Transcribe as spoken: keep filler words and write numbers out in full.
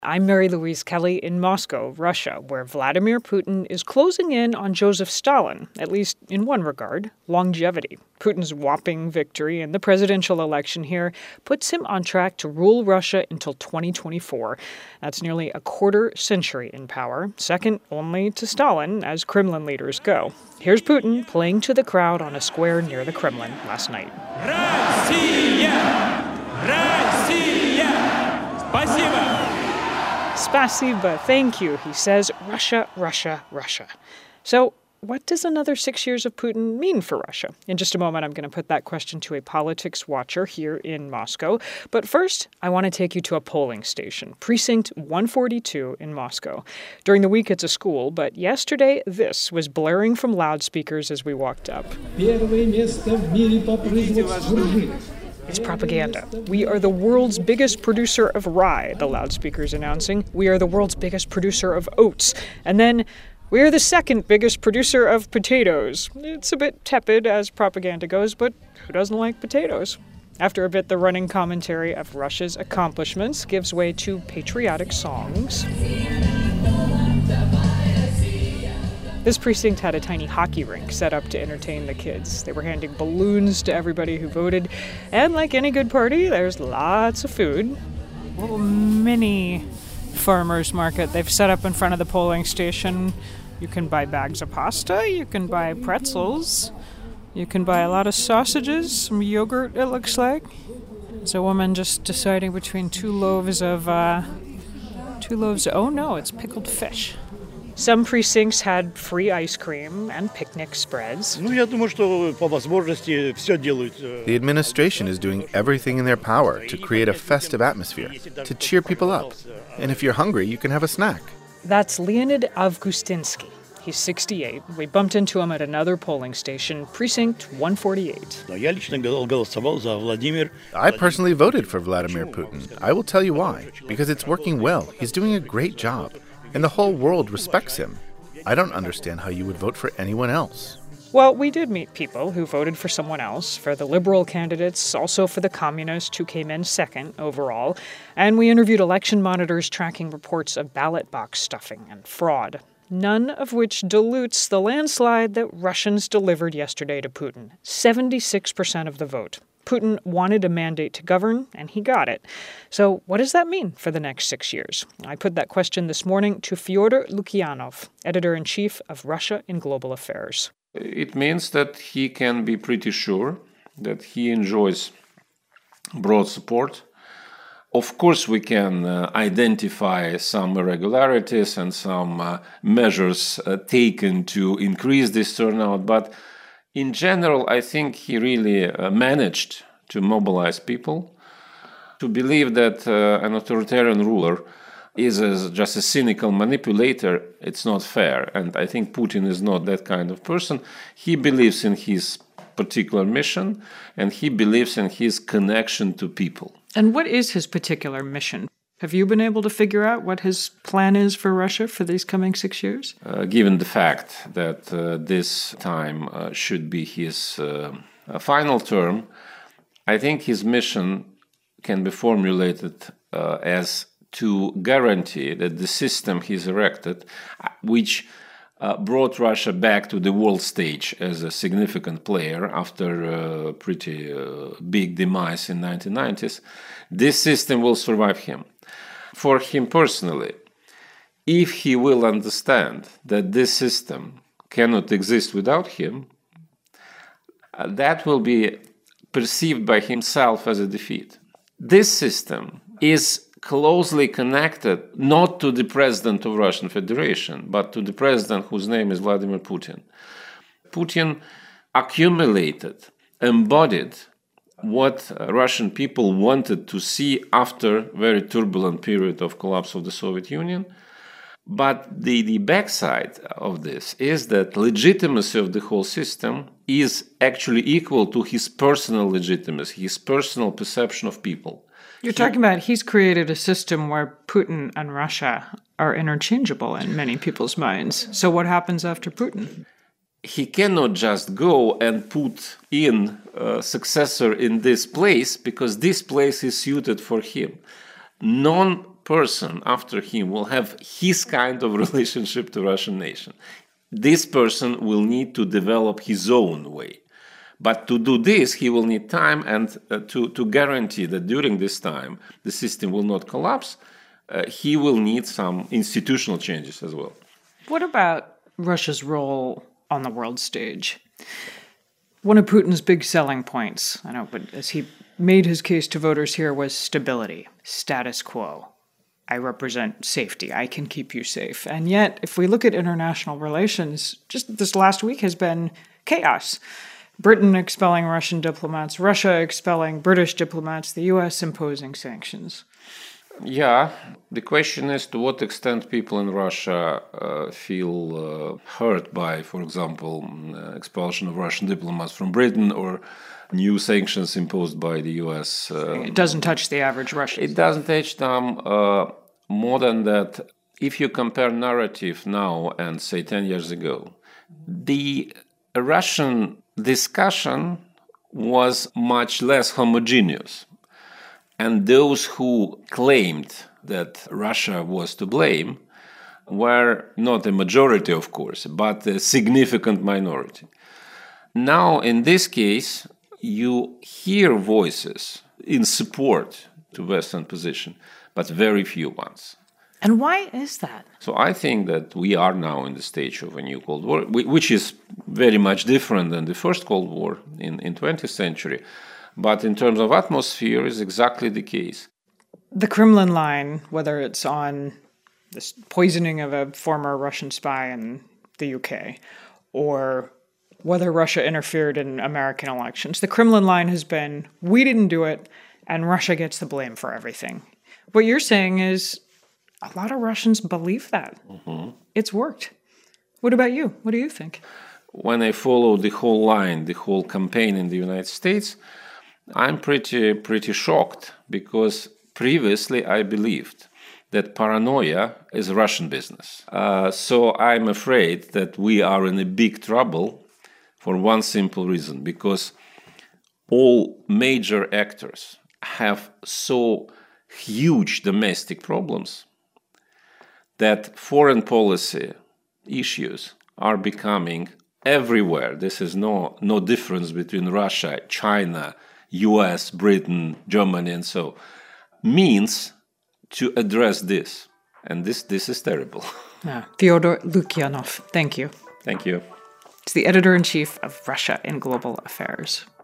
I'm Mary Louise Kelly in Moscow, Russia, where Vladimir Putin is closing in on Joseph Stalin, at least in one regard, longevity. Putin's whopping victory in the presidential election here puts him on track to rule Russia until twenty twenty-four. That's nearly a quarter century in power, second only to Stalin as Kremlin leaders go. Here's Putin playing to the crowd on a square near the Kremlin last night. Россия! Россия! Спасибо! Spasiba, thank you, he says. Russia, Russia, Russia. So what does another six years of Putin mean for Russia? In just a moment, I'm going to put that question to a politics watcher here in Moscow. But first, I want to take you to a polling station, Precinct one forty-two in Moscow. During the week, it's a school, but yesterday, this was blaring from loudspeakers as we walked up. It's propaganda. We are the world's biggest producer of rye, the loudspeaker's announcing. We are the world's biggest producer of oats. And then, we are the second biggest producer of potatoes. It's a bit tepid as propaganda goes, but who doesn't like potatoes? After a bit, the running commentary of Russia's accomplishments gives way to patriotic songs. This precinct had a tiny hockey rink set up to entertain the kids. They were handing balloons to everybody who voted. And like any good party, there's lots of food. A little mini farmer's market they've set up in front of the polling station. You can buy bags of pasta, you can buy pretzels, you can buy a lot of sausages, some yogurt, it looks like. There's a woman just deciding between two loaves of, uh, two loaves, oh no, it's pickled fish. Some precincts had free ice cream and picnic spreads. The administration is doing everything in their power to create a festive atmosphere, to cheer people up. And if you're hungry, you can have a snack. That's Leonid Avgustinsky. He's sixty-eight. We bumped into him at another polling station, Precinct one forty-eight. I personally voted for Vladimir Putin. I will tell you why. Because it's working well. He's doing a great job. And the whole world respects him. I don't understand how you would vote for anyone else. Well, we did meet people who voted for someone else, for the liberal candidates, also for the communists who came in second overall, and we interviewed election monitors tracking reports of ballot box stuffing and fraud, none of which dilutes the landslide that Russians delivered yesterday to Putin, seventy-six percent of the vote. Putin wanted a mandate to govern, and he got it. So what does that mean for the next six years? I put that question this morning to Fyodor Lukyanov, editor-in-chief of Russia in Global Affairs. It means that he can be pretty sure that he enjoys broad support. Of course, we can uh, identify some irregularities and some uh, measures uh, taken to increase this turnout, but in general, I think he really uh, managed to mobilize people to believe that uh, an authoritarian ruler is a, just a cynical manipulator. It's not fair. And I think Putin is not that kind of person. He believes in his particular mission, and he believes in his connection to people. And what is his particular mission? Have you been able to figure out what his plan is for Russia for these coming six years? Uh, given the fact that uh, this time uh, should be his uh, final term, I think his mission can be formulated uh, as to guarantee that the system he's erected, which uh, brought Russia back to the world stage as a significant player after a pretty uh, big demise in the nineteen nineties, this system will survive him. For him personally, if he will understand that this system cannot exist without him, uh, that will be perceived by himself as a defeat. This system is closely connected not to the president of Russian Federation, but to the president whose name is Vladimir Putin. Putin accumulated, embodied what Russian people wanted to see after a very turbulent period of collapse of the Soviet Union. But the, the backside of this is that legitimacy of the whole system is actually equal to his personal legitimacy, his personal perception of people. You're talking about he's created a system where Putin and Russia are interchangeable in many people's minds. So what happens after Putin? He cannot just go and put in a successor in this place because this place is suited for him. Non person after him will have his kind of relationship to Russian nation. This person will need to develop his own way. But to do this, he will need time, and uh, to, to guarantee that during this time the system will not collapse, uh, he will need some institutional changes as well. What about Russia's role on the world stage? One of Putin's big selling points, I know, but as he made his case to voters here, was stability, status quo. I represent safety. I can keep you safe. And yet, if we look at international relations, just this last week has been chaos. Britain expelling Russian diplomats, Russia expelling British diplomats, the U S imposing sanctions. Yeah, the question is to what extent people in Russia uh, feel uh, hurt by, for example, uh, expulsion of Russian diplomats from Britain or new sanctions imposed by the U S. Uh, it doesn't touch the average Russian. It doesn't touch them. Uh, more than that, if you compare narrative now and, say, ten years ago, the Russian discussion was much less homogeneous. And those who claimed that Russia was to blame were not a majority, of course, but a significant minority. Now, in this case, you hear voices in support to Western position, but very few ones. And why is that? So I think that we are now in the stage of a new Cold War, which is very much different than the first Cold War in in twentieth century. But in terms of atmosphere, is exactly the case. The Kremlin line, whether it's on this poisoning of a former Russian spy in the U K, or whether Russia interfered in American elections, the Kremlin line has been, we didn't do it, and Russia gets the blame for everything. What you're saying is a lot of Russians believe that. Mm-hmm. It's worked. What about you? What do you think? When I follow the whole line, the whole campaign in the United States, I'm pretty pretty shocked, because previously I believed that paranoia is Russian business. Uh, so I'm afraid that we are in a big trouble for one simple reason, because all major actors have so huge domestic problems that foreign policy issues are becoming everywhere. This is no no difference between Russia, China, U S, Britain, Germany, and so means to address this. And this this is terrible. Yeah. Fyodor Lukyanov, thank you. Thank you. He's the editor-in-chief of Russia in Global Affairs.